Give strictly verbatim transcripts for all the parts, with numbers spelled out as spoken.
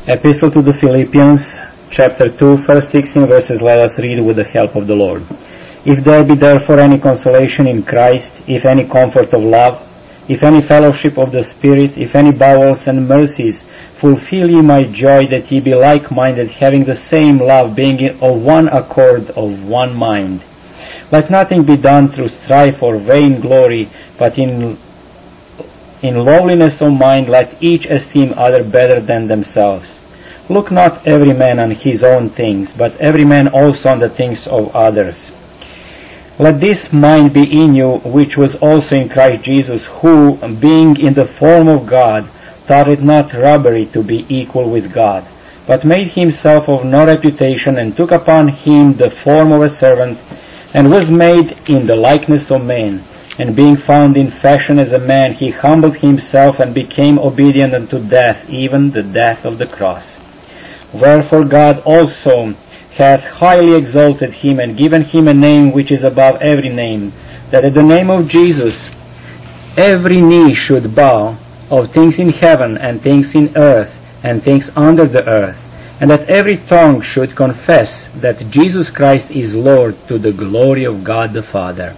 Epistle to the Philippians, chapter two, first sixteen verses, let us read with the help of the Lord. If there be therefore any consolation in Christ, if any comfort of love, if any fellowship of the Spirit, if any bowels and mercies, fulfill ye my joy, that ye be like-minded, having the same love, being of one accord, of one mind. Let nothing be done through strife or vain glory, but in, in lowliness of mind let each esteem other better than themselves. Look not every man on his own things, but every man also on the things of others. Let this mind be in you, which was also in Christ Jesus, who, being in the form of God, thought it not robbery to be equal with God, but made himself of no reputation, and took upon him the form of a servant, and was made in the likeness of men. And being found in fashion as a man, he humbled himself, and became obedient unto death, even the death of the cross. Wherefore God also hath highly exalted him, and given him a name which is above every name, that at the name of Jesus every knee should bow, of things in heaven, and things in earth, and things under the earth, and that every tongue should confess that Jesus Christ is Lord, to the glory of God the Father.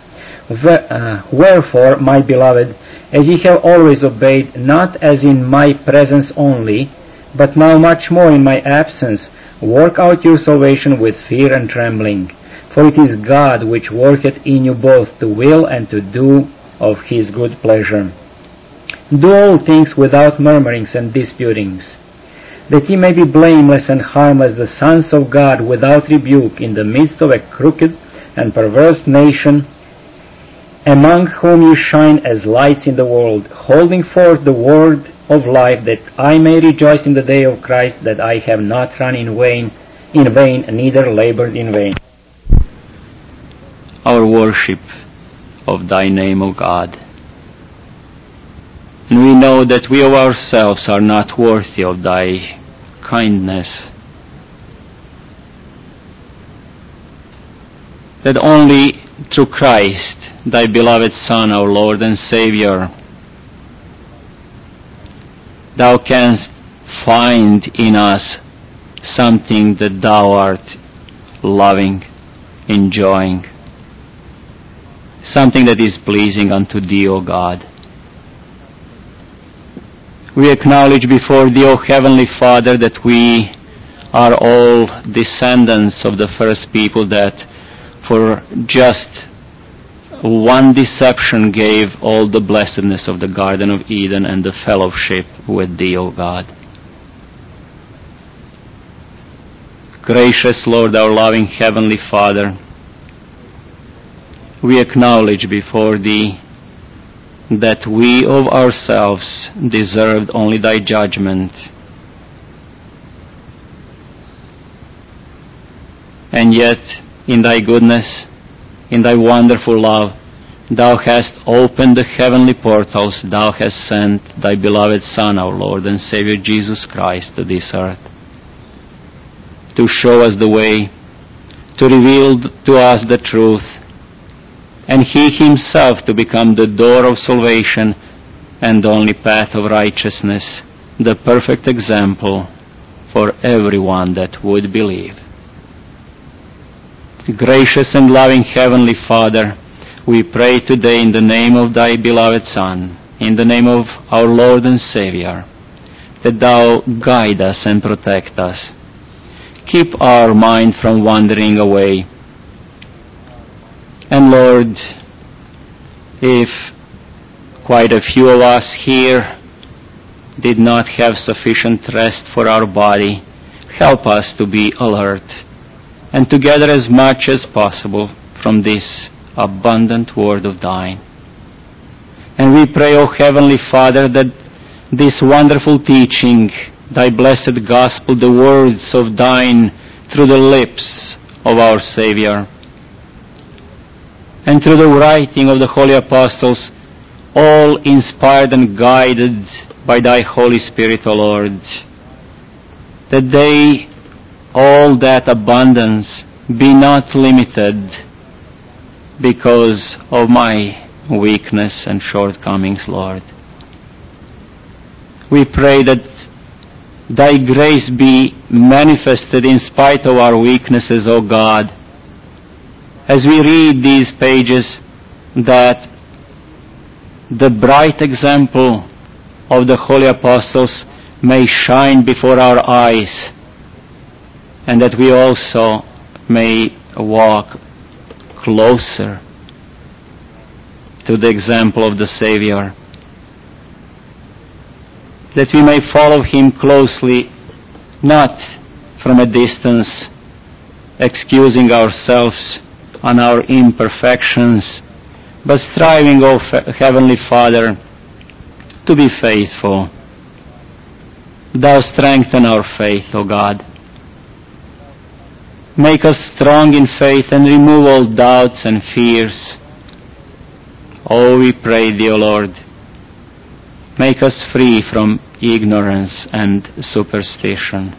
Wherefore, my beloved, as ye have always obeyed, not as in my presence only, but now much more in my absence, work out your salvation with fear and trembling. For it is God which worketh in you both to will and to do of his good pleasure. Do all things without murmurings and disputings, that ye may be blameless and harmless, the sons of God, without rebuke, in the midst of a crooked and perverse nation, among whom ye shine as lights in the world, holding forth the word of life, that I may rejoice in the day of Christ, that I have not run in vain, in vain, neither labored in vain. Our worship of Thy name, O God. And we know that we of ourselves are not worthy of Thy kindness, that only through Christ, Thy beloved Son, our Lord and Savior, Thou canst find in us something that Thou art loving, enjoying, something that is pleasing unto Thee, O God. We acknowledge before Thee, O Heavenly Father, that we are all descendants of the first people that for just one deception gave all the blessedness of the Garden of Eden and the fellowship with Thee, O God. Gracious Lord, our loving Heavenly Father, we acknowledge before Thee that we of ourselves deserved only Thy judgment, and yet in Thy goodness, in Thy wonderful love, Thou hast opened the heavenly portals. Thou hast sent Thy beloved Son, our Lord and Savior Jesus Christ, to this earth, to show us the way, to reveal to us the truth, and He Himself to become the door of salvation and the only path of righteousness, the perfect example for everyone that would believe. Gracious and loving Heavenly Father, we pray today in the name of Thy beloved Son, in the name of our Lord and Savior, that Thou guide us and protect us. Keep our mind from wandering away. And Lord, if quite a few of us here did not have sufficient rest for our body, help us to be alert and to gather as much as possible from this abundant word of Thine. And we pray, O Heavenly Father, that this wonderful teaching, Thy blessed gospel, the words of Thine through the lips of our Savior, and through the writing of the holy apostles, all inspired and guided by Thy Holy Spirit, O Lord, that they, all that abundance, be not limited because of my weakness and shortcomings, Lord. We pray that Thy grace be manifested in spite of our weaknesses, O God. As we read these pages, that the bright example of the holy apostles may shine before our eyes, and that we also may walk closer to the example of the Savior, that we may follow Him closely, not from a distance, excusing ourselves on our imperfections, but striving, O Heavenly Father, to be faithful. Thou strengthen our faith, O God. Make us strong in faith and remove all doubts and fears. Oh, we pray Thee, O Lord, make us free from ignorance and superstition.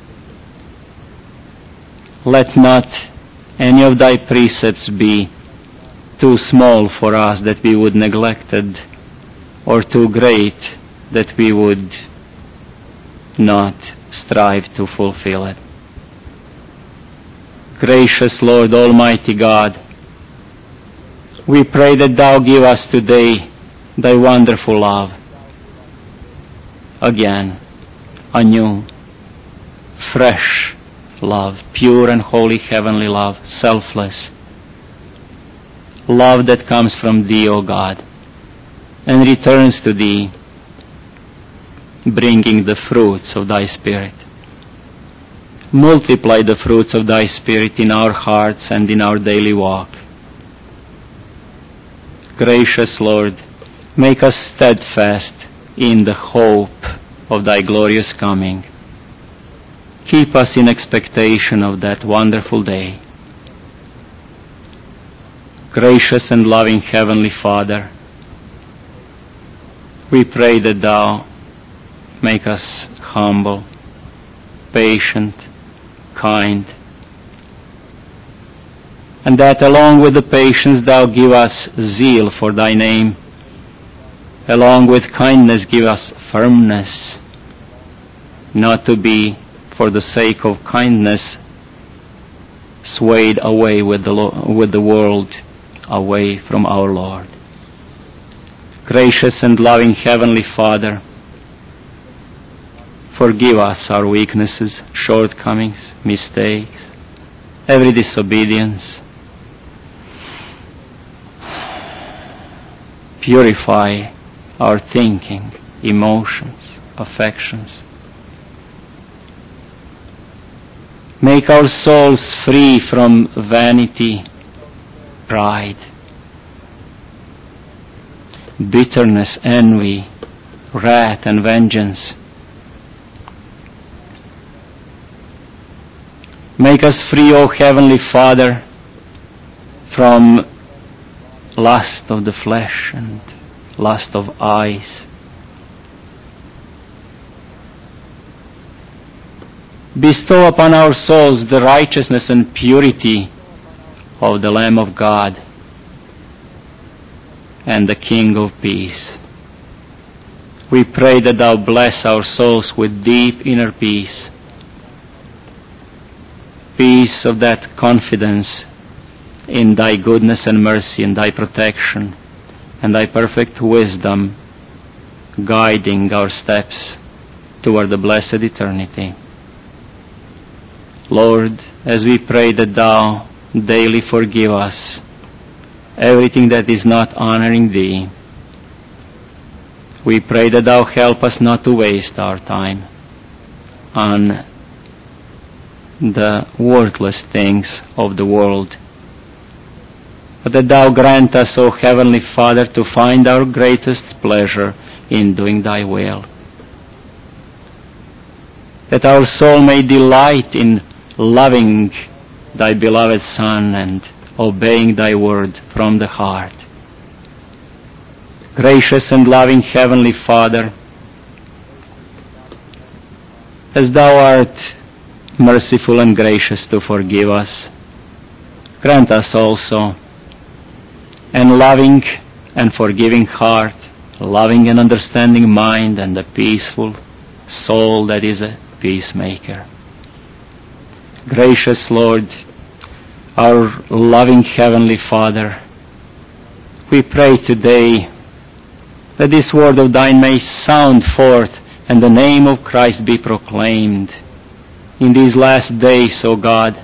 Let not any of Thy precepts be too small for us that we would neglect it, or too great that we would not strive to fulfill it. Gracious Lord, Almighty God, we pray that Thou give us today Thy wonderful love. Again, a new, fresh love, pure and holy heavenly love, selfless. Love that comes from Thee, O God, and returns to Thee, bringing the fruits of Thy Spirit. Multiply the fruits of Thy Spirit in our hearts and in our daily walk. Gracious Lord, make us steadfast in the hope of Thy glorious coming. Keep us in expectation of that wonderful day. Gracious and loving Heavenly Father, we pray that Thou make us humble, patient, kind, and that along with the patience Thou give us zeal for Thy name, along with kindness give us firmness, not to be, for the sake of kindness, swayed away with the, lo- with the world, away from our Lord. Gracious and loving Heavenly Father, forgive us our weaknesses, shortcomings, mistakes, every disobedience. Purify our thinking, emotions, affections. Make our souls free from vanity, pride, bitterness, envy, wrath, and vengeance. Make us free, O Heavenly Father, from lust of the flesh and lust of eyes. Bestow upon our souls the righteousness and purity of the Lamb of God and the King of peace. We pray that Thou bless our souls with deep inner peace, peace of that confidence in Thy goodness and mercy and Thy protection and Thy perfect wisdom guiding our steps toward the blessed eternity. Lord, as we pray that Thou daily forgive us everything that is not honoring Thee, we pray that Thou help us not to waste our time on the worthless things of the world, but that Thou grant us, O Heavenly Father, to find our greatest pleasure in doing Thy will, that our soul may delight in loving Thy beloved Son and obeying Thy word from the heart. Gracious and loving Heavenly Father, as Thou art merciful and gracious to forgive us, grant us also an loving and forgiving heart, a loving and understanding mind, and a peaceful soul that is peacemaker. Gracious Lord, our loving Heavenly Father, we pray today that this word of Thine may sound forth and the name of Christ be proclaimed in these last days, O God,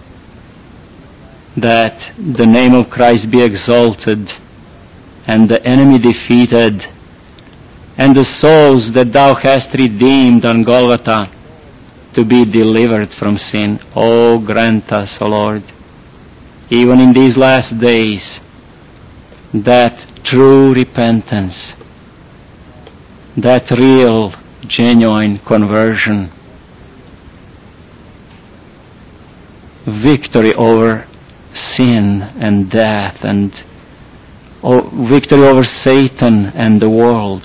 that the name of Christ be exalted and the enemy defeated, and the souls that Thou hast redeemed on Golgotha to be delivered from sin. Oh, grant us, O Lord, even in these last days, that true repentance, that real, genuine conversion, victory over sin and death, and oh, victory over Satan and the world,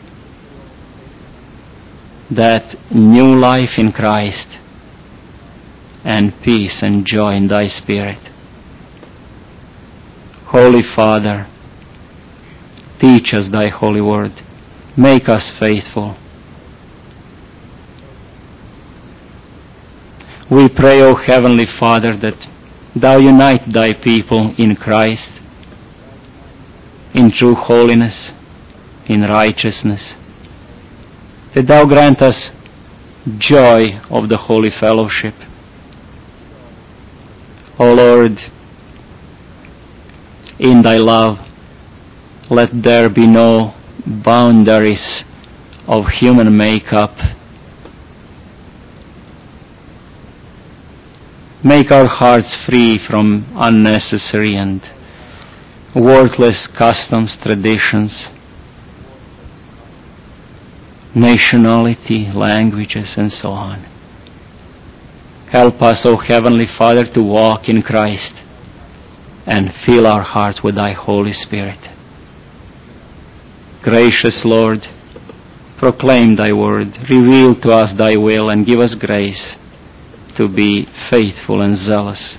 that new life in Christ, and peace and joy in Thy Spirit. Holy Father, teach us Thy holy word. Make us faithful. We pray, O Heavenly Father, that Thou unite Thy people in Christ, in true holiness, in righteousness, that Thou grant us joy of the holy fellowship. O Lord, in Thy love, let there be no boundaries of human makeup. Make our hearts free from unnecessary and worthless customs, traditions, nationality, languages, and so on. Help us, O Heavenly Father, to walk in Christ and fill our hearts with Thy Holy Spirit. Gracious Lord, proclaim Thy word, reveal to us Thy will, and give us grace to be faithful and zealous.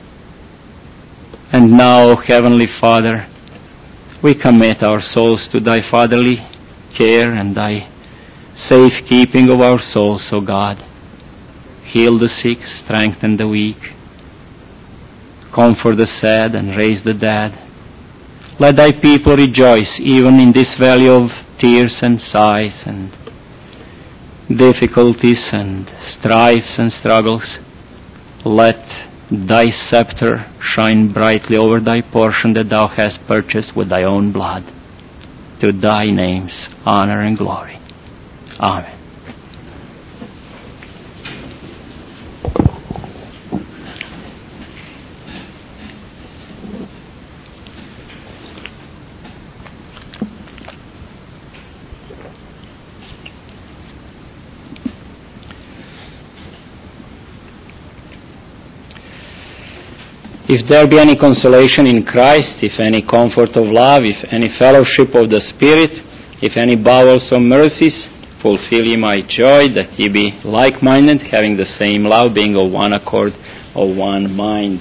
And now, O Heavenly Father, we commit our souls to Thy fatherly care and Thy safekeeping of our souls, O God. Heal the sick, strengthen the weak, comfort the sad, and raise the dead. Let Thy people rejoice even in this valley of tears and sighs and difficulties and strifes and struggles. Let Thy scepter shine brightly over Thy portion that Thou hast purchased with Thy own blood. To Thy name's honor and glory. Amen. If there be any consolation in Christ, if any comfort of love, if any fellowship of the Spirit, if any bowels of mercies, fulfill ye my joy, that ye be like-minded, having the same love, being of one accord, of one mind.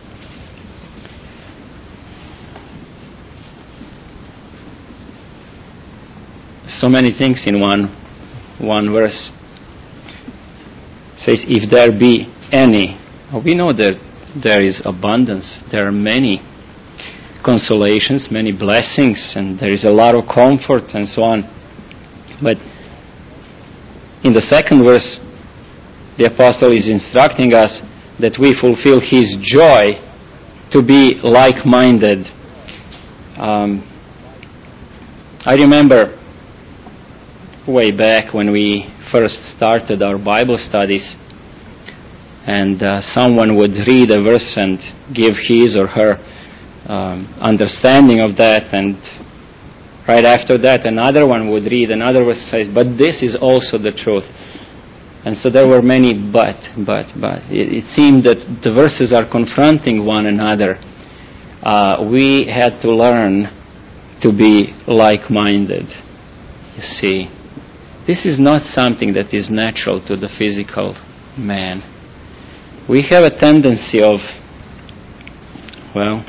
So many things in one one verse. It says, if there be any. We know that there is abundance. There are many consolations, many blessings, and there is a lot of comfort and so on. But in the second verse, the apostle is instructing us that we fulfill his joy to be like-minded. Um, I remember way back when we first started our Bible studies, and uh, someone would read a verse and give his or her um, understanding of that, and right after that another one would read another verse, says, but this is also the truth. And so there were many but, but, but. It, it seemed that the verses are confronting one another. Uh, we had to learn to be like-minded. You see, this is not something that is natural to the physical man. We have a tendency of, well,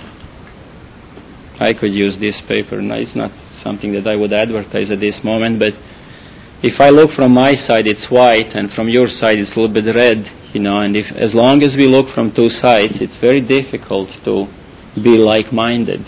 I could use this paper. No, it's not something that I would advertise at this moment, but if I look from my side, it's white, and from your side, it's a little bit red, you know, and if, as long as we look from two sides, it's very difficult to be like-minded.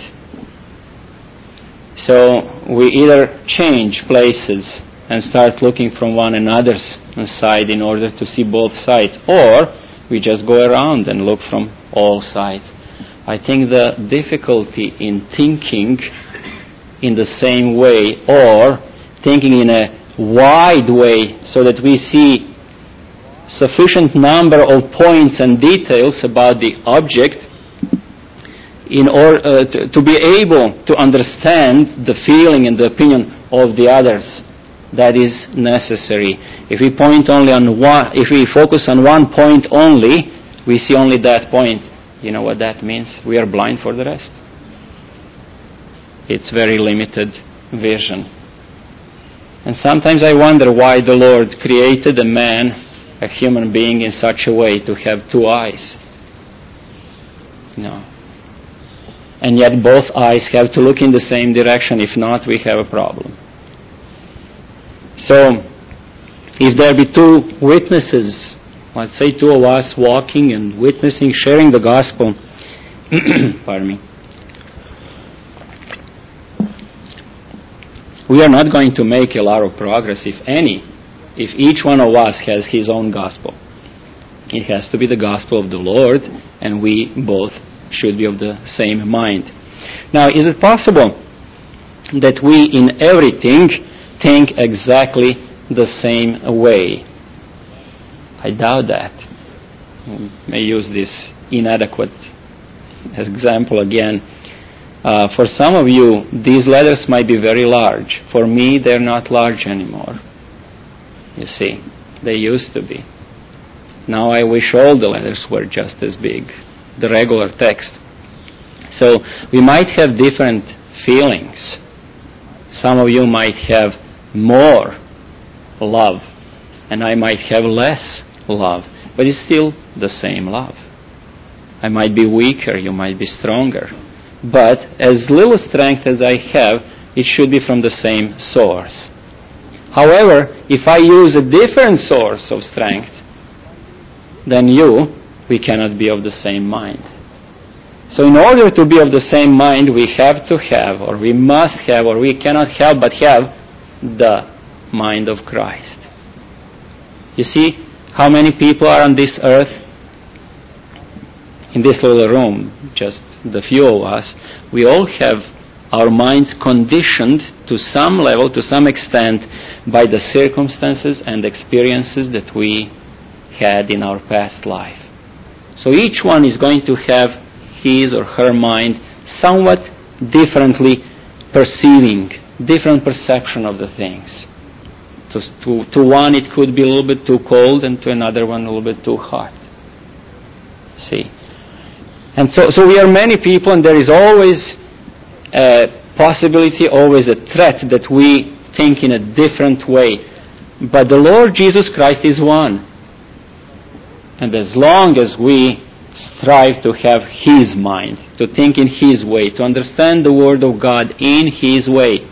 So we either change places and start looking from one another's side in order to see both sides, or we just go around and look from all sides. I think the difficulty in thinking in the same way, or thinking in a wide way so that we see sufficient number of points and details about the object in order uh, to, to be able to understand the feeling and the opinion of the others. That is necessary. If we point only on one, if we focus on one point only, we see only that point. You know what that means? We are blind for the rest. It's very limited vision. And sometimes I wonder why the Lord created a man, a human being, in such a way to have two eyes. No. And yet both eyes have to look in the same direction. If not, we have a problem. So, if there be two witnesses, let's say two of us walking and witnessing, sharing the gospel, pardon me, we are not going to make a lot of progress, if any, if each one of us has his own gospel. It has to be the gospel of the Lord, and we both should be of the same mind. Now, is it possible that we in everything think exactly the same way? I doubt that. I may use this inadequate example again. Uh, for some of you, these letters might be very large. For me, they're not large anymore. You see, they used to be. Now I wish all the letters were just as big, the regular text. So we might have different feelings. Some of you might have more love, and I might have less love, but it's still the same love. I might be weaker, you might be stronger. But as little strength as I have, it should be from the same source. However, if I use a different source of strength than you, we cannot be of the same mind. So in order to be of the same mind, we have to have, or we must have, or we cannot help but have the mind of Christ. You see how many people are on this earth? In this little room, just the few of us, we all have our minds conditioned to some level, to some extent, by the circumstances and experiences that we had in our past life. So each one is going to have his or her mind somewhat differently perceiving, different perception of the things. To, to, to one it could be a little bit too cold, and to another one a little bit too hot. See? And so, so we are many people, and there is always a possibility, always a threat that we think in a different way. But the Lord Jesus Christ is one. And as long as we strive to have His mind, to think in His way, to understand the Word of God in His way,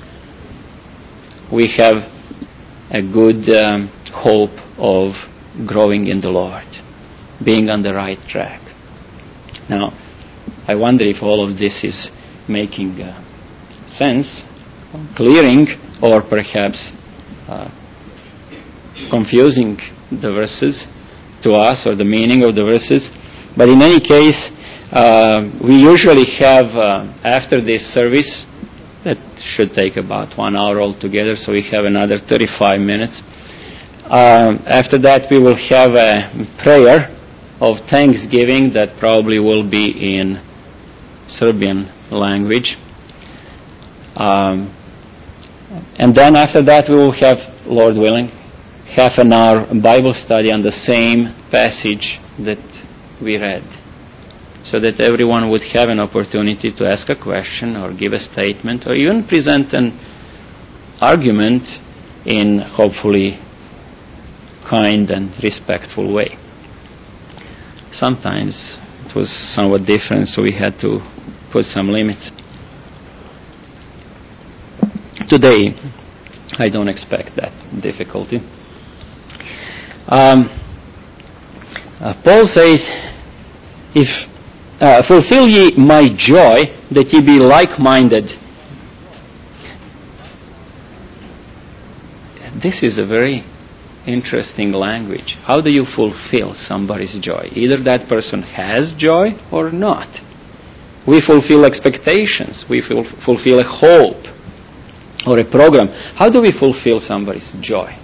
we have a good um, hope of growing in the Lord, being on the right track. Now, I wonder if all of this is making uh, sense, clearing, or perhaps uh, confusing the verses to us, or the meaning of the verses. But in any case, uh, we usually have, uh, after this service, that should take about one hour altogether, so we have another thirty-five minutes. Uh, after that, we will have a prayer of thanksgiving that probably will be in Serbian language. Um, and then after that, we will have, Lord willing, half an hour Bible study on the same passage that we read, so that everyone would have an opportunity to ask a question or give a statement or even present an argument in hopefully kind and respectful way. Sometimes it was somewhat different, so we had to put some limits. Today, I don't expect that difficulty. Um, uh, Paul says, if uh, fulfill ye my joy, that ye be like-minded. This is a very interesting language. How do you fulfill somebody's joy? Either that person has joy or not. We fulfill expectations. We ful- fulfill a hope or a program. How do we fulfill somebody's joy?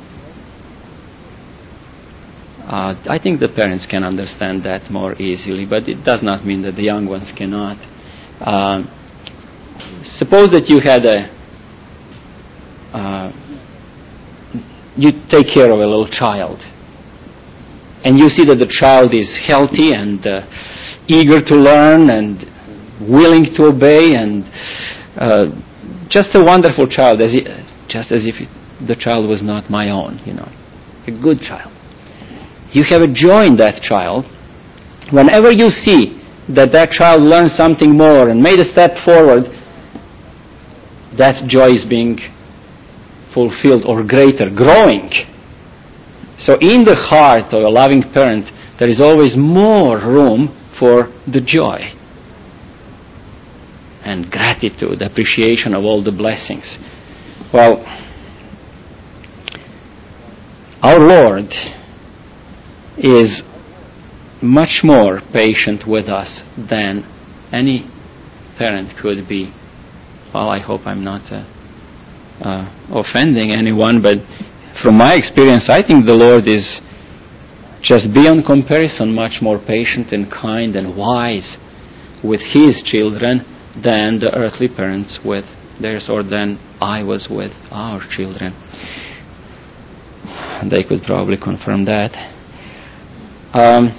Uh, I think the parents can understand that more easily, but it does not mean that the young ones cannot. Uh, suppose that you had a uh, you take care of a little child, and you see that the child is healthy and uh, eager to learn and willing to obey, and uh, just a wonderful child, as it, just as if it, the child was not my own, you know, a good child. You have a joy in that child. Whenever you see that that child learned something more and made a step forward, that joy is being fulfilled or greater, growing. So in the heart of a loving parent, there is always more room for the joy and gratitude, appreciation of all the blessings. Well, our Lord is much more patient with us than any parent could be. Well, I hope I'm not uh, uh, offending anyone, but from my experience, I think the Lord is just beyond comparison much more patient and kind and wise with His children than the earthly parents with theirs, or than I was with our children. They could probably confirm that. Um,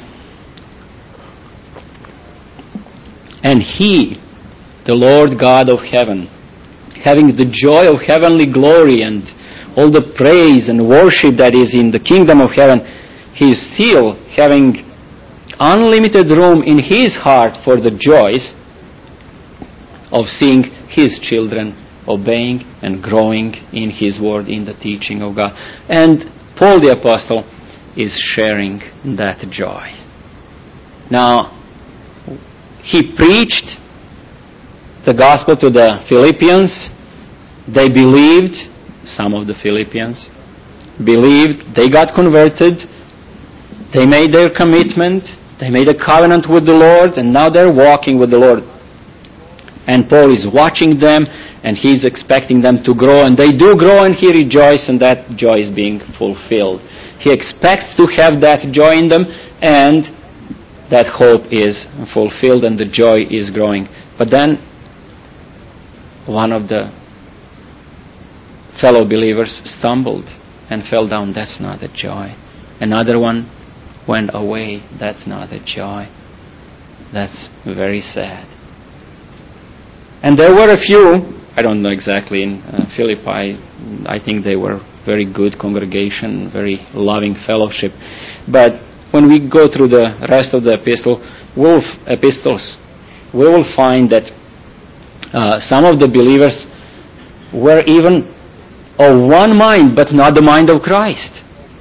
and He, the Lord God of heaven, having the joy of heavenly glory and all the praise and worship that is in the kingdom of heaven, He is still having unlimited room in His heart for the joys of seeing His children obeying and growing in His word, in the teaching of God. And Paul the Apostle is sharing that joy. Now, he preached the gospel to the Philippians. They believed, some of the Philippians believed, they got converted, they made their commitment, they made a covenant with the Lord, and now they're walking with the Lord. And Paul is watching them, and he's expecting them to grow, and they do grow, and he rejoices, and that joy is being fulfilled. He expects to have that joy in them, and that hope is fulfilled, and the joy is growing. But then one of the fellow believers stumbled and fell down. That's not a joy. Another one went away. That's not a joy. That's very sad. And there were a few, I don't know exactly, in uh, Philippi, I think they were very good congregation, very loving fellowship. But when we go through the rest of the epistle, we'll, epistles, we will find that uh, some of the believers were even of one mind, but not the mind of Christ.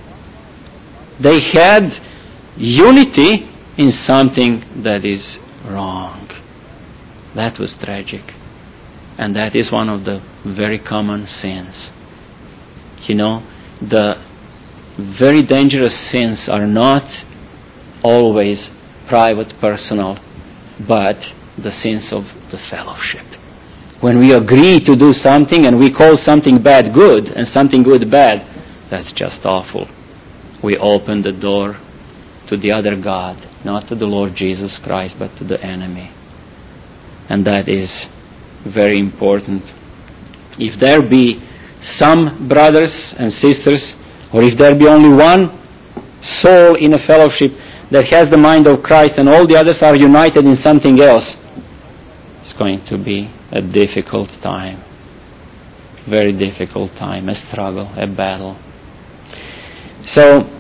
They had unity in something that is wrong. That was tragic. And that is one of the very common sins. You know, the very dangerous sins are not always private, personal, but the sins of the fellowship. When we agree to do something and we call something bad good and something good bad, that's just awful. We open the door to the other God, not to the Lord Jesus Christ, but to the enemy. And that is very important. If there be some brothers and sisters, or if there be only one soul in a fellowship that has the mind of Christ and all the others are united in something else, it's going to be a difficult time. Very difficult time, a struggle, a battle. So,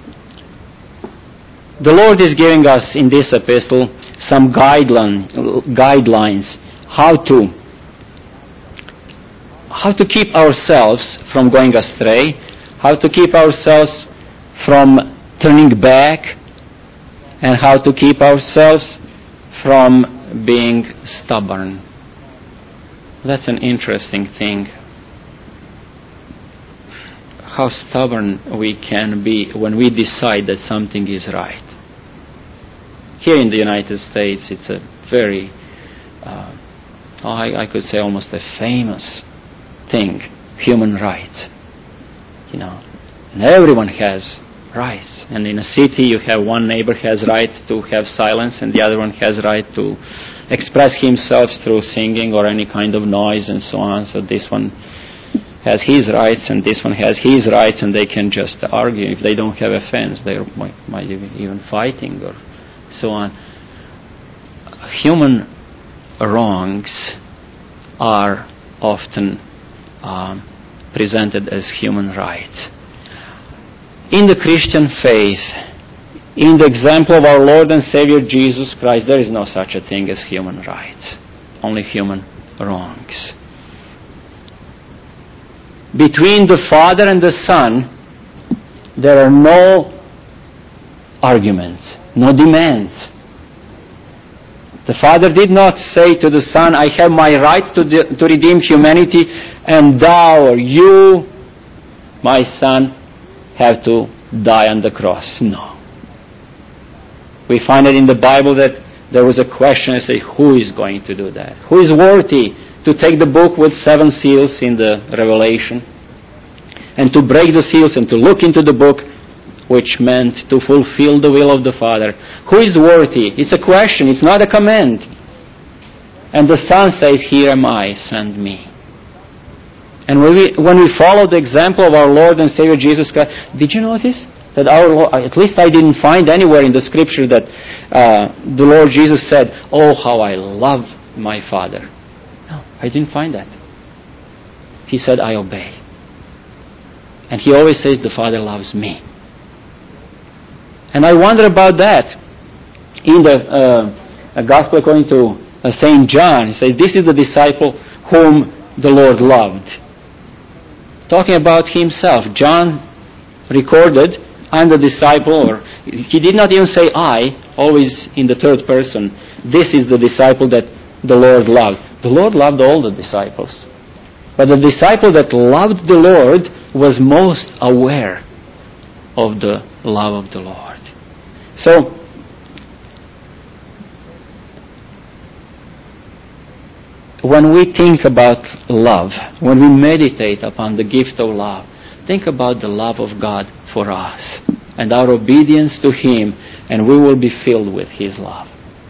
the Lord is giving us in this epistle some guideline, guidelines how to how to keep ourselves from going astray, how to keep ourselves from turning back, and how to keep ourselves from being stubborn. That's an interesting thing. How stubborn we can be when we decide that something is right. Here in the United States, it's a very, uh, I, I could say almost a famous thing, human rights. You know, and everyone has rights. And in a city, you have one neighbor has right to have silence, and the other one has right to express himself through singing or any kind of noise and so on. So this one has his rights, and this one has his rights, and they can just argue. If they don't have a fence, they might, might be even fighting or so on. Human wrongs are often um, presented as human rights. In the Christian faith, in the example of our Lord and Savior Jesus Christ, there is no such a thing as human rights, only human wrongs. Between the Father and the Son, there are no arguments, no demands. The Father did not say to the Son, I have my right to, de- to redeem humanity, and thou or you, my Son, have to die on the cross. No. We find it in the Bible that there was a question, I say, who is going to do that? Who is worthy to take the book with seven seals in the Revelation and to break the seals and to look into the book, which meant to fulfill the will of the Father? Who is worthy? It's a question, it's not a command. And the Son says, here am I, send me. And when we, when we follow the example of our Lord and Savior Jesus Christ, did you notice that our Lord, at least I didn't find anywhere in the Scripture that uh, the Lord Jesus said, oh, how I love my Father. No, I didn't find that. He said, I obey. And He always says, the Father loves me. And I wonder about that. In the uh, Gospel according to uh, Saint John, he says, this is the disciple whom the Lord loved. Talking about Himself. John recorded, I'm the disciple, or he did not even say I, always in the third person. This is the disciple that the Lord loved. The Lord loved all the disciples. But the disciple that loved the Lord was most aware of the love of the Lord. So, when we think about love, when we meditate upon the gift of love, think about the love of God for us and our obedience to Him, and we will be filled with His love.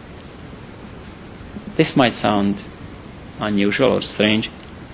This might sound unusual or strange,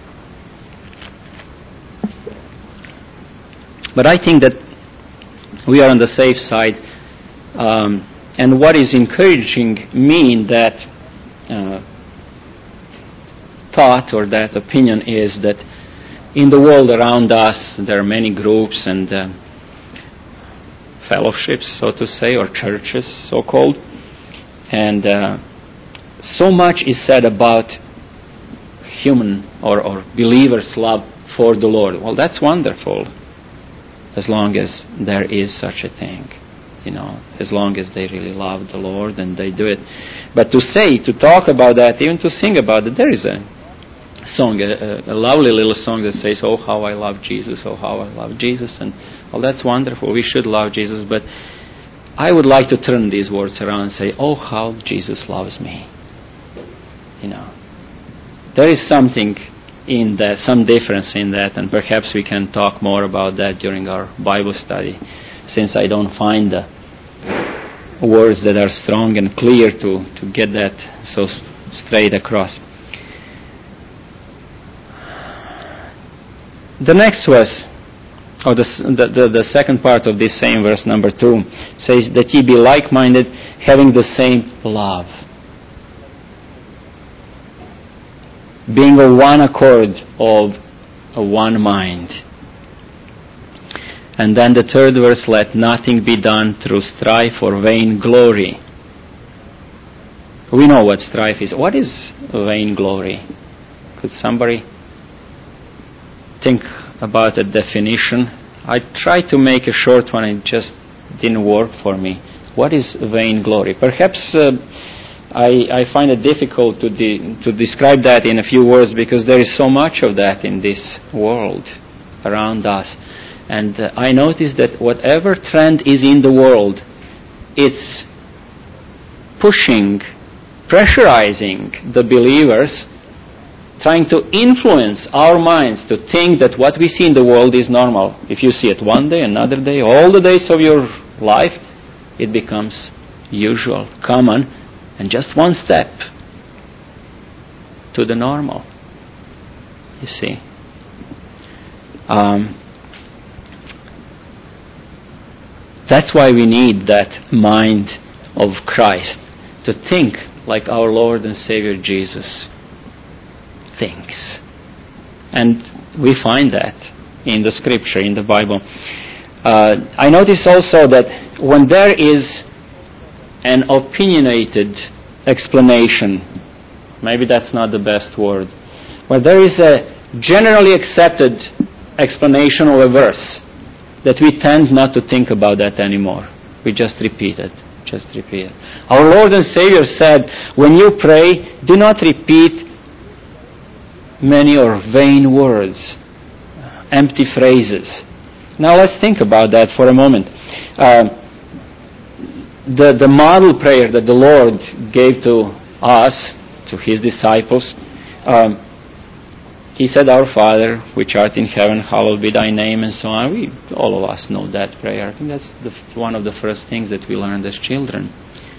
but I think that we are on the safe side. Um, and what is encouraging me in that uh, thought or that opinion is that in the world around us there are many groups and uh, fellowships, so to say, or churches, so-called, and uh, so much is said about human or, or believers' love for the Lord. Well, that's wonderful, as long as there is such a thing, you know, as long as they really love the Lord and they do it. But to say, to talk about that, even to sing about it, there is a song, a, a lovely little song that says, oh, how I love Jesus, oh, how I love Jesus. And, well, that's wonderful. We should love Jesus. But I would like to turn these words around and say, oh, how Jesus loves me. You know, there is something in that, some difference in that, and perhaps we can talk more about that during our Bible study, since I don't find the words that are strong and clear to, to get that so straight across. The next verse, or the, the, the second part of this same verse, number two, says that ye be like-minded, having the same love, being of one accord, of a one mind. And then the third verse, let nothing be done through strife or vain glory. We know what strife is. What is vain glory? Could somebody think about a definition. I tried to make a short one, it just didn't work for me. What is vainglory? Perhaps uh, I, I find it difficult to, de- to describe that in a few words because there is so much of that in this world around us. And uh, I notice that whatever trend is in the world, it's pushing, pressurizing the believers, trying to influence our minds to think that what we see in the world is normal. If you see it one day, another day, all the days of your life, it becomes usual, common, and just one step to the normal. You see. Um, that's why we need that mind of Christ, to think like our Lord and Savior Jesus thinks. And we find that in the Scripture, in the Bible. Uh, I notice also that when there is an opinionated explanation, maybe that's not the best word, where there is a generally accepted explanation of a verse, that we tend not to think about that anymore. We just repeat it. Just repeat it. Our Lord and Savior said, when you pray, do not repeat many or vain words, empty phrases. Now let's think about that for a moment. Uh, the, the model prayer that the Lord gave to us, to His disciples, um, He said, Our Father, which art in heaven, hallowed be thy name, and so on. We, all of us know that prayer. I think that's the, one of the first things that we learned as children.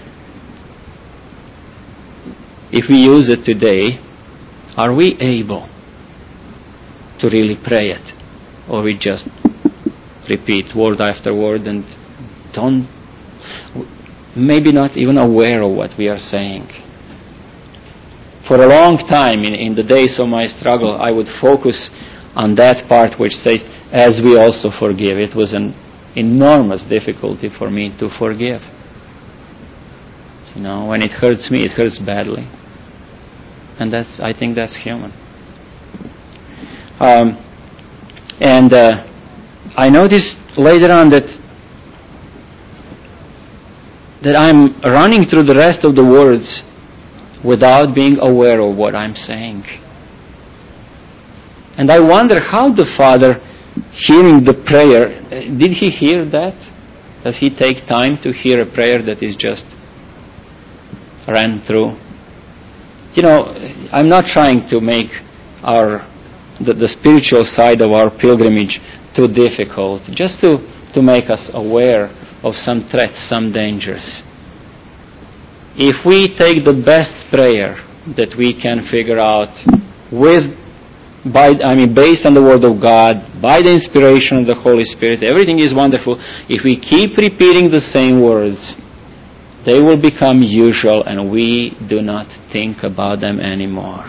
If we use it today, are we able to really pray it? Or we just repeat word after word and don't, maybe not even aware of what we are saying? For a long time, in, in the days of my struggle, I would focus on that part which says, as we also forgive. It was an enormous difficulty for me to forgive. You know, when it hurts me, it hurts badly. And that's, I think that's human. Um, and uh, I noticed later on that that I'm running through the rest of the words without being aware of what I'm saying. And I wonder how the Father, hearing the prayer, did He hear that? Does He take time to hear a prayer that is just ran through? You know, I'm not trying to make our the, the spiritual side of our pilgrimage too difficult, just to, to make us aware of some threats, some dangers. If we take the best prayer that we can figure out with, by, I mean, based on the Word of God, by the inspiration of the Holy Spirit, everything is wonderful. If we keep repeating the same words, they will become usual and we do not think about them anymore.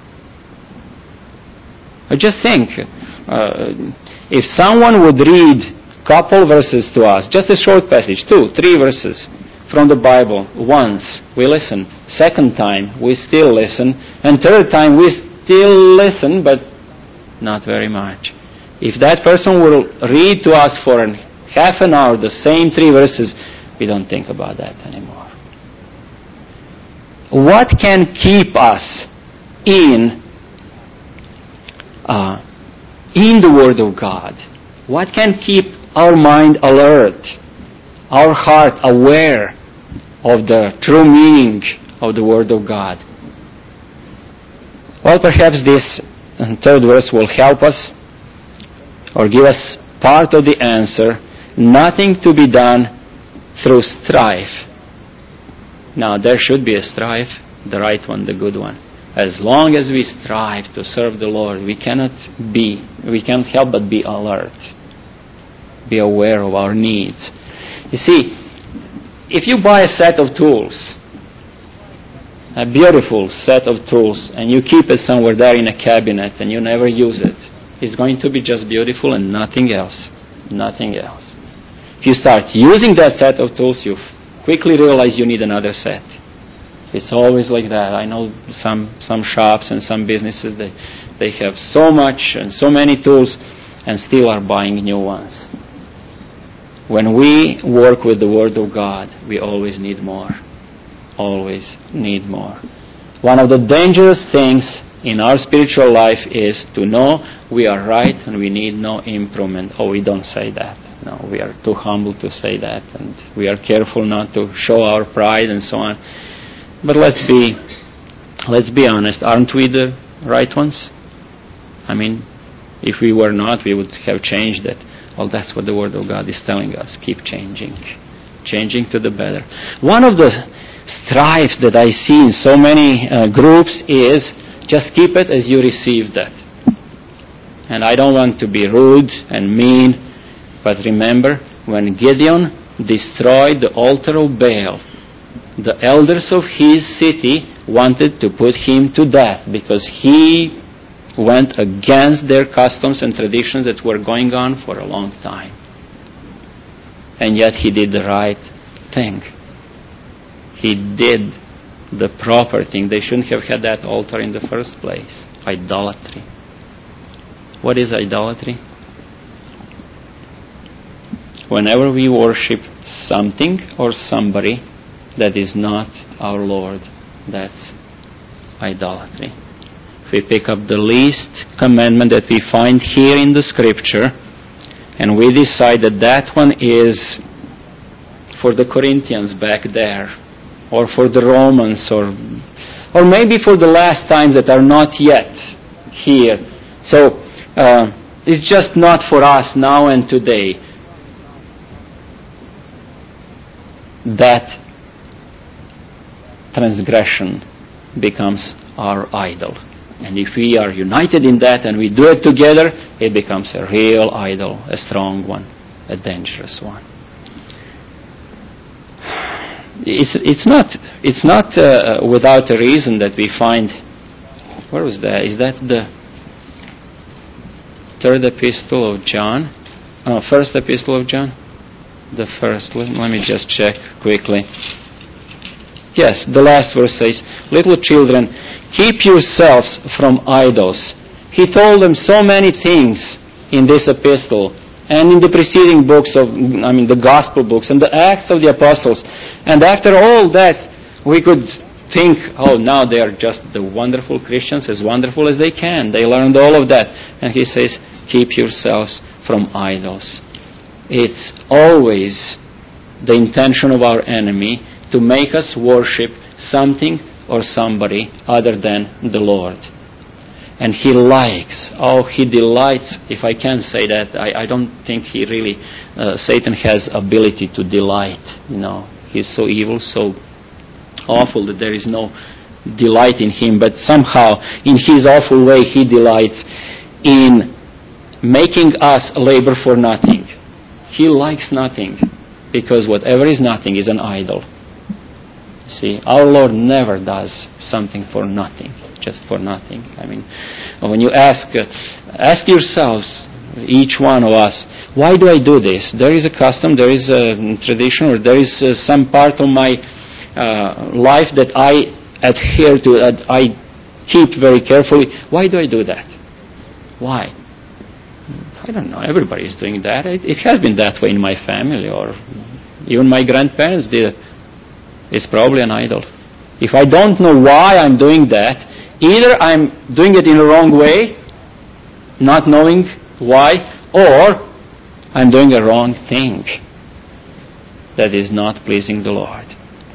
I just think, uh, if someone would read a couple verses to us, just a short passage, two, three verses, from the Bible, once, we listen. Second time, we still listen. And third time, we still listen, but not very much. If that person will read to us for an half an hour the same three verses, we don't think about that anymore. What can keep us in, uh, in the Word of God? What can keep our mind alert, our heart aware of the true meaning of the Word of God? Well, perhaps this third verse will help us or give us part of the answer. Nothing to be done through strife. Now, there should be a strife, the right one, the good one. As long as we strive to serve the Lord, we cannot be, we can't help but be alert, be aware of our needs. You see, if you buy a set of tools, a beautiful set of tools, and you keep it somewhere there in a cabinet and you never use it, it's going to be just beautiful and nothing else. Nothing else. If you start using that set of tools, you quickly realize you need another set. It's always like that. I know some some shops and some businesses, they, they have so much and so many tools and still are buying new ones. When we work with the Word of God, we always need more. Always need more. One of the dangerous things in our spiritual life is to know we are right and we need no improvement. Oh, we don't say that. No, we are too humble to say that, and we are careful not to show our pride and so on. But let's be, let's be honest. Aren't we the right ones? I mean, if we were not, we would have changed it. Well, that's what the Word of God is telling us. Keep changing. Changing to the better. One of the strifes that I see in so many uh, groups is just keep it as you received it. And I don't want to be rude and mean, but remember, when Gideon destroyed the altar of Baal, the elders of his city wanted to put him to death because he went against their customs and traditions that were going on for a long time. And yet he did the right thing. He did the proper thing. They shouldn't have had that altar in the first place. Idolatry. What is idolatry? Whenever we worship something or somebody that is not our Lord, that's idolatry. If we pick up the least commandment that we find here in the Scripture, and we decide that that one is for the Corinthians back there, or for the Romans, or or maybe for the last times that are not yet here. So uh, it's just not for us now and today. That transgression becomes our idol. And if we are united in that and we do it together, it becomes a real idol, a strong one, a dangerous one. It's it's not it's not uh, without a reason that we find. Where was that? Is that the third epistle of John? Oh, first epistle of John. The first. Let, let me just check quickly. Yes, the last verse says, "Little children, keep yourselves from idols." He told them so many things in this epistle and in the preceding books of, I mean, the gospel books and the Acts of the Apostles. And after all that, we could think, oh, now they are just the wonderful Christians, as wonderful as they can. They learned all of that. And he says, keep yourselves from idols. It's always the intention of our enemy to make us worship something or somebody other than the Lord. And he likes, oh, he delights, if I can say that, I, I don't think he really, uh, Satan has ability to delight, you know. He's so evil, so awful that there is no delight in him. But somehow, in his awful way, he delights in making us labor for nothing. He likes nothing, because whatever is nothing is an idol. See, our Lord never does something for nothing, just for nothing. I mean, when you ask, uh, ask yourselves, each one of us, why do I do this? There is a custom, there is a tradition, or there is uh, some part of my uh, life that I adhere to, that I keep very carefully. Why do I do that? Why? I don't know. Everybody is doing that. It, it has been that way in my family, or even my grandparents did it. It's probably an idol. If I don't know why I'm doing that, either I'm doing it in the wrong way, not knowing why, or I'm doing a wrong thing that is not pleasing the Lord.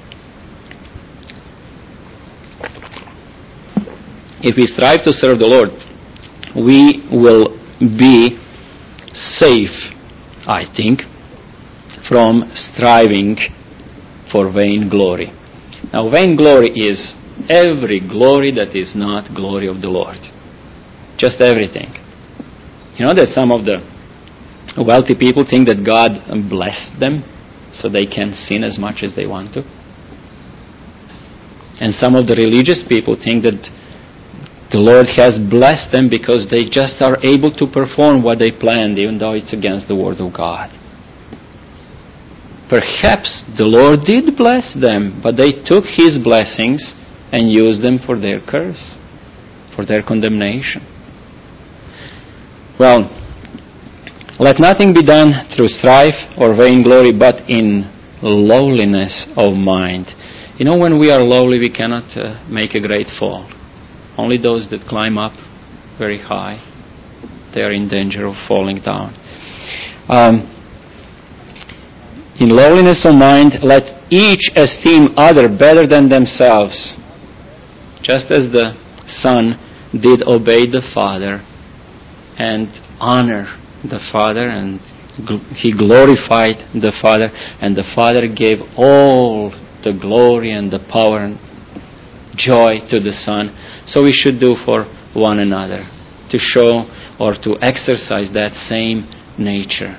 If we strive to serve the Lord, we will be safe, I think, from striving for vain glory. Now, vain glory is every glory that is not glory of the Lord. Just everything. You know that some of the wealthy people think that God blessed them so they can sin as much as they want to. And some of the religious people think that the Lord has blessed them because they just are able to perform what they planned, even though it's against the Word of God. perhaps the Lord did bless them, but they took His blessings and used them for their curse, for their condemnation. Well, let nothing be done through strife or vainglory, but in lowliness of mind. You know, when we are lowly, we cannot uh, make a great fall. Only those that climb up very high, they are in danger of falling down. Um, in lowliness of mind, let each esteem other better than themselves, just as the Son did obey the Father and honor the Father, and He glorified the Father, and the Father gave all the glory and the power and joy to the Son. So we should do for one another, to show or to exercise that same nature,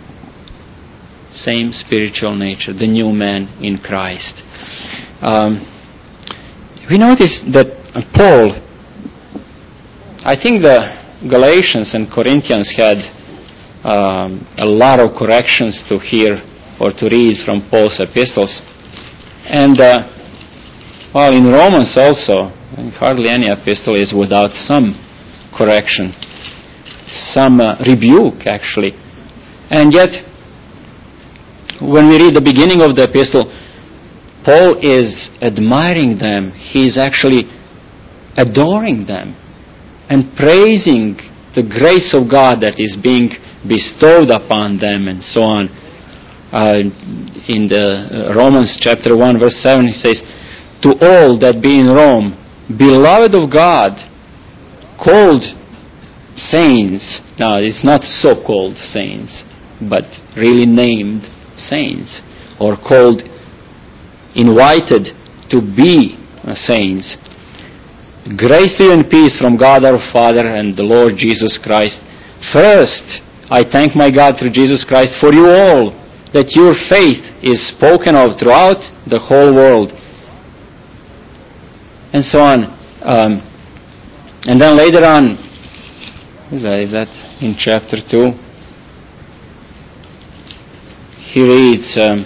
same spiritual nature, the new man in Christ. Um, we notice that Paul, I think the Galatians and Corinthians had um, a lot of corrections to hear or to read from Paul's epistles. And, uh, well, in Romans also, hardly any epistle is without some correction, some uh, rebuke, actually. And yet, when we read the beginning of the epistle, Paul is admiring them. He is actually adoring them and praising the grace of God that is being bestowed upon them and so on. Uh, in the uh, Romans chapter one verse seven, he says, "To all that be in Rome, beloved of God, called saints." Now, it's not so-called saints, but really named saints, or called, invited to be saints. Grace to you and peace from God our Father and the Lord Jesus Christ. First, I thank my God through Jesus Christ for you all, that your faith is spoken of throughout the whole world. And so on. Um, and then later on, is that, is that in chapter two? He reads, um,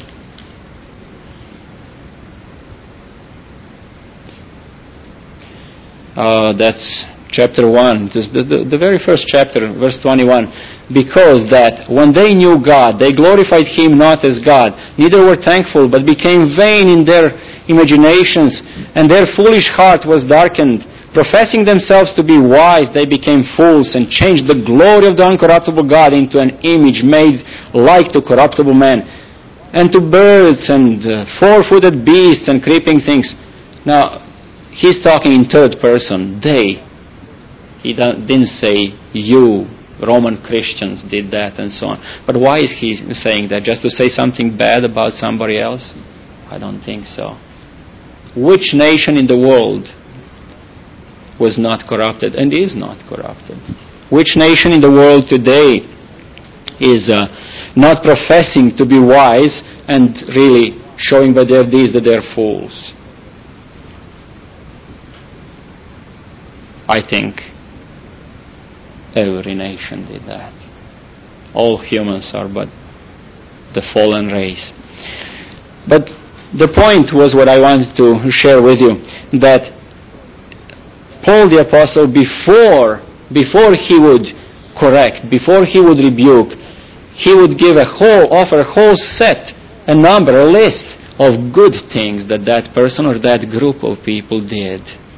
uh, that's chapter one, the, the, the very first chapter, verse twenty-one. "Because that when they knew God, they glorified Him not as God, neither were thankful, but became vain in their imaginations, and their foolish heart was darkened. Professing themselves to be wise, they became fools, and changed the glory of the uncorruptible God into an image made like to corruptible men, and to birds, and uh, four-footed beasts, and creeping things." Now, he's talking in third person, they. He didn't say, you, Roman Christians, did that, and so on. But why is he saying that? Just to say something bad about somebody else? I don't think so. Which nation in the world was not corrupted and is not corrupted? Which nation in the world today is uh, not professing to be wise and really showing by their deeds that they're fools? I think every nation did that. All humans are but the fallen race. But the point was what I wanted to share with you, that Paul the Apostle, before, before he would correct, before he would rebuke, he would give a whole, offer a whole set, a number, a list of good things that that person or that group of people did.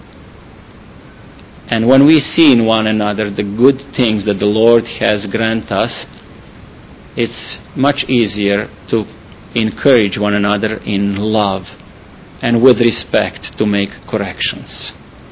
And when we see in one another the good things that the Lord has granted us, it's much easier to encourage one another in love and with respect to make corrections.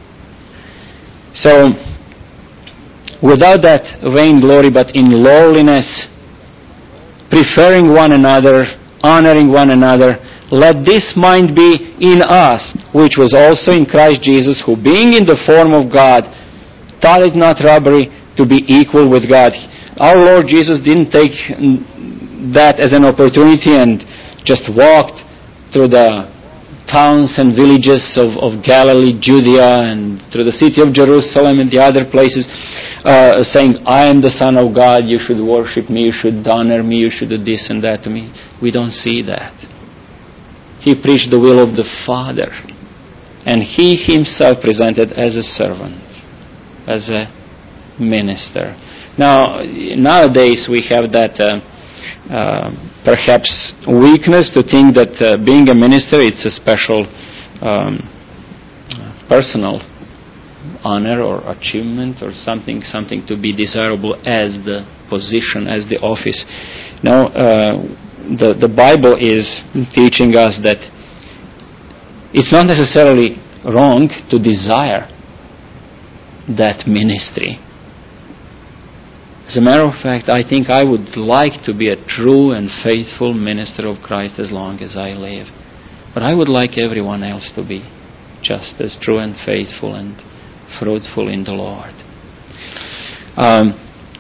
So, without that vainglory, but in lowliness, preferring one another, honoring one another, let this mind be in us, which was also in Christ Jesus, who being in the form of God, thought it not robbery to be equal with God. Our Lord Jesus didn't take that as an opportunity and just walked through the towns and villages of, of Galilee, Judea, and through the city of Jerusalem and the other places, uh, saying, I am the Son of God, you should worship me, you should honor me, you should do this and that to me. We don't see that. He preached the will of the Father. And he himself presented as a servant, as a minister. Now, nowadays we have that uh, uh, perhaps weakness to think that uh, being a minister, it's a special um, personal honor or achievement or something something to be desirable as the position, as the office. Now, uh, the, the Bible is teaching us that it's not necessarily wrong to desire that ministry. As a matter of fact, I think I would like to be a true and faithful minister of Christ as long as I live. But I would like everyone else to be just as true and faithful and fruitful in the Lord. Um,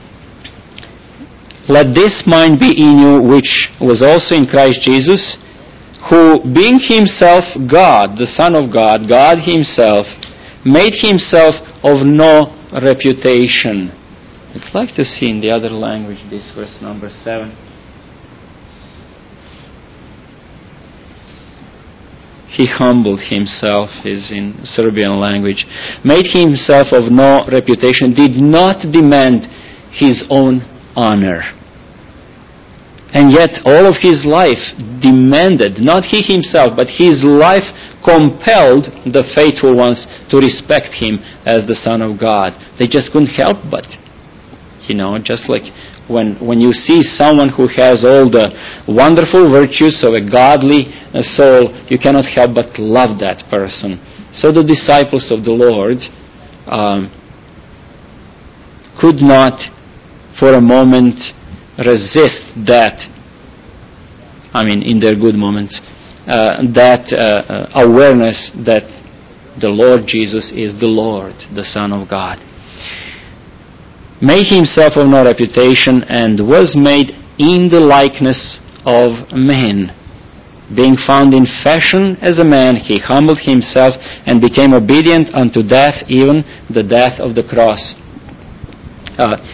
Let this mind be in you, which was also in Christ Jesus, who, being himself God, the Son of God, God himself, made himself of no reputation. I'd like to see in the other language this verse number seven. He humbled himself, is in Serbian language. Made himself of no reputation, did not demand his own honor. And yet all of his life demanded, not he himself, but his life compelled the faithful ones to respect him as the Son of God. They just couldn't help but. You know, just like when when you see someone who has all the wonderful virtues of a godly soul, you cannot help but love that person. So the disciples of the Lord um, could not for a moment resist that, I mean, in their good moments, uh, that uh, awareness that the Lord Jesus is the Lord, the Son of God. Made himself of no reputation, and was made in the likeness of men. Being found in fashion as a man, he humbled himself and became obedient unto death, even the death of the cross. Uh,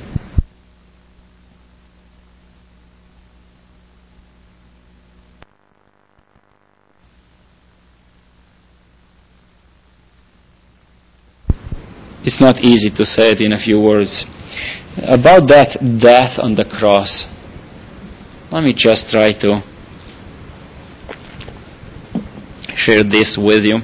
It's not easy to say it in a few words. About that death on the cross, let me just try to share this with you.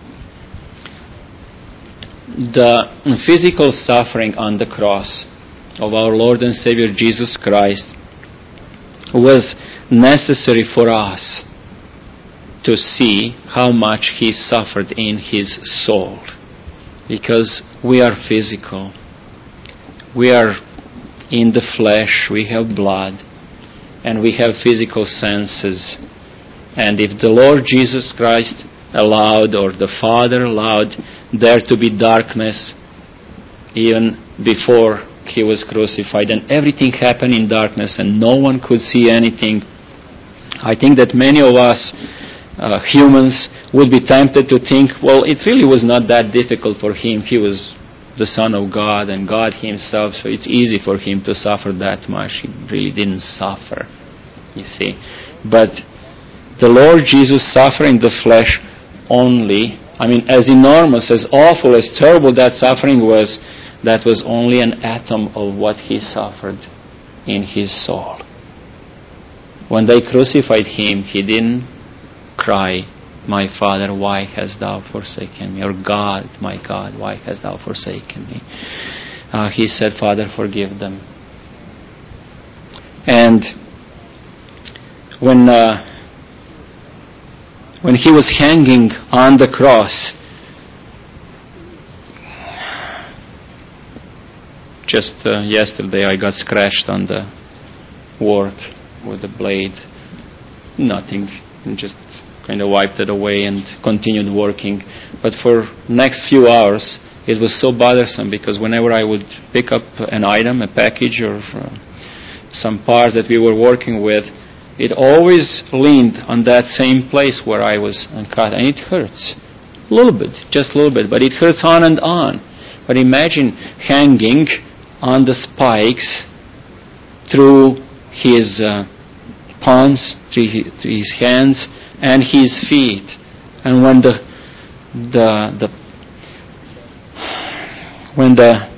The physical suffering on the cross of our Lord and Savior Jesus Christ was necessary for us to see how much He suffered in His soul. Because we are physical. We are in the flesh, we have blood, and we have physical senses. And if the Lord Jesus Christ allowed, or the Father allowed, there to be darkness even before He was crucified, and everything happened in darkness and no one could see anything, I think that many of us uh, humans would be tempted to think, well, it really was not that difficult for Him. He was the Son of God and God Himself, so it's easy for Him to suffer that much. He really didn't suffer, you see. But the Lord Jesus suffered in the flesh only, I mean, as enormous, as awful, as terrible that suffering was, that was only an atom of what He suffered in His soul. When they crucified Him, He didn't cry, "My Father, why hast Thou forsaken me?" Or, "God, my God, why hast Thou forsaken me?" Uh, he said, "Father, forgive them." And when uh, when He was hanging on the cross, just uh, yesterday I got scratched on the work with the blade. Nothing, just kind of wiped it away and continued working. But for next few hours, it was so bothersome because whenever I would pick up an item, a package, or uh, some parts that we were working with, it always leaned on that same place where I was cut, and it hurts a little bit, just a little bit, but it hurts on and on But imagine hanging on the spikes through his uh, palms, through his hands, and his feet. And when the the the when the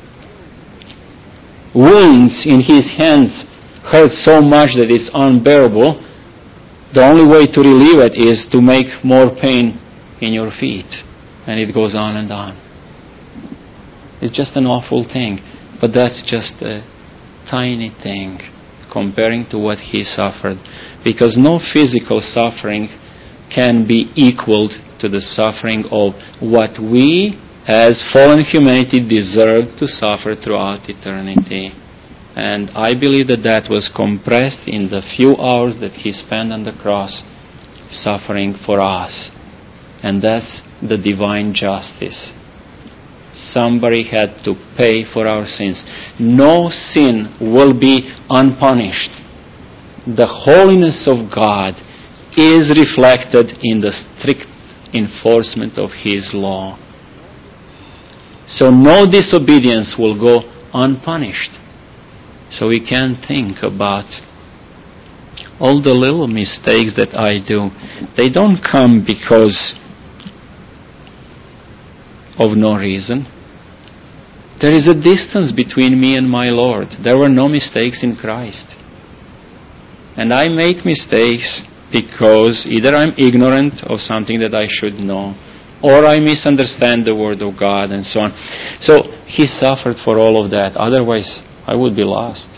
wounds in his hands hurt so much that it's unbearable, the only way to relieve it is to make more pain in your feet. And it goes on and on. It's just an awful thing. But that's just a tiny thing comparing to what he suffered. Because no physical suffering can be equaled to the suffering of what we as fallen humanity deserve to suffer throughout eternity. And I believe that that was compressed in the few hours that he spent on the cross suffering for us. And that's the divine justice. Somebody had to pay for our sins. No sin will be unpunished. The holiness of God is reflected in the strict enforcement of His law. So no disobedience will go unpunished. So we can think about all the little mistakes that I do. They don't come because of no reason. There is a distance between me and my Lord. There were no mistakes in Christ. And I make mistakes because either I'm ignorant of something that I should know, or I misunderstand the Word of God, and so on. So He suffered for all of that. Otherwise, I would be lost.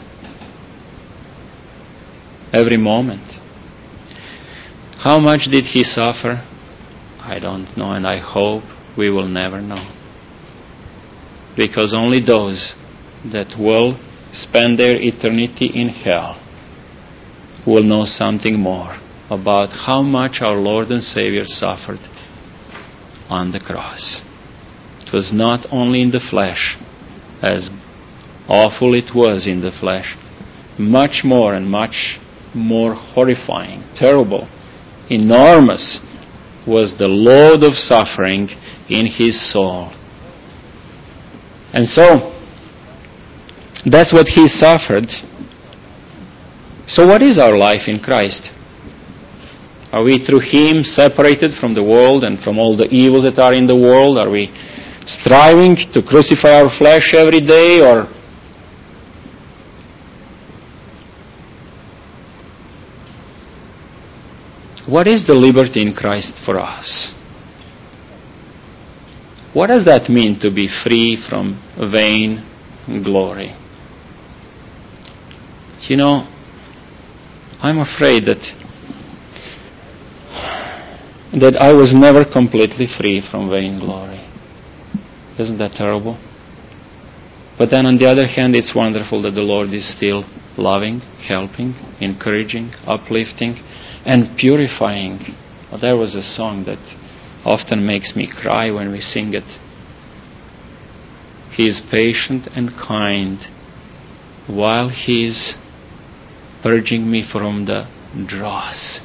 Every moment. How much did He suffer? I don't know, and I hope we will never know. Because only those that will spend their eternity in hell will know something more about how much our Lord and Savior suffered on the cross. It was not only in the flesh, as awful it was in the flesh, much more and much more horrifying, terrible, enormous was the load of suffering in His soul. And so, that's what He suffered. So what is our life in Christ? Are we through Him separated from the world and from all the evils that are in the world? Are we striving to crucify our flesh every day? Or what is the liberty in Christ for us? What does that mean to be free from vain glory? You know, I'm afraid that that I was never completely free from vain glory. Isn't that terrible? But then on the other hand, it's wonderful that the Lord is still loving, helping, encouraging, uplifting, and purifying. Well, there was a song that often makes me cry when we sing it. He is patient and kind while He is purging me from the dross.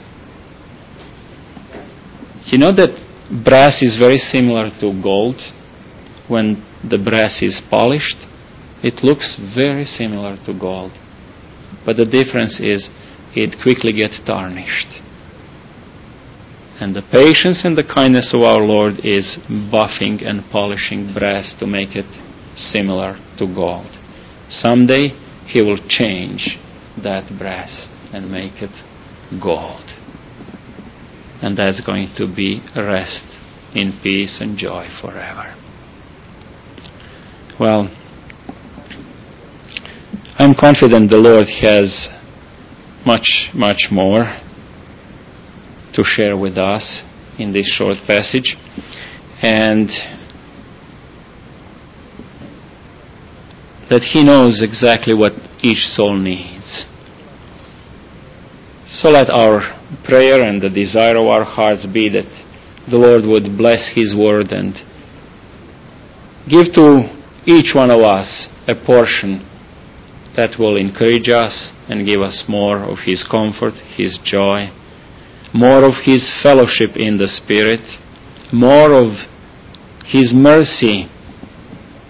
You know that brass is very similar to gold. When the brass is polished, it looks very similar to gold. But the difference is it quickly gets tarnished. And the patience and the kindness of our Lord is buffing and polishing brass to make it similar to gold. Someday He will change that brass and make it gold. And that's going to be rest in peace and joy forever. Well, I'm confident the Lord has much, much more to share with us in this short passage. And that He knows exactly what each soul needs. So let our prayer and the desire of our hearts be that the Lord would bless His word and give to each one of us a portion that will encourage us and give us more of His comfort, His joy, more of His fellowship in the Spirit, more of His mercy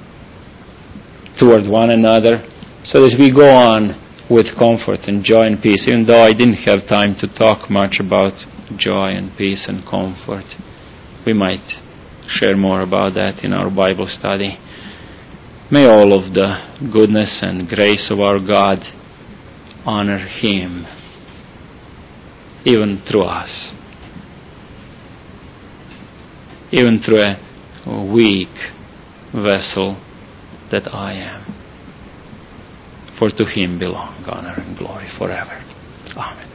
toward one another, so that we go on with comfort and joy and peace, even though I didn't have time to talk much about joy and peace and comfort. We might share more about that in our Bible study. May all of the goodness and grace of our God honor Him, even through us, even through a weak vessel that I am. For to Him belong honor and glory forever. Amen.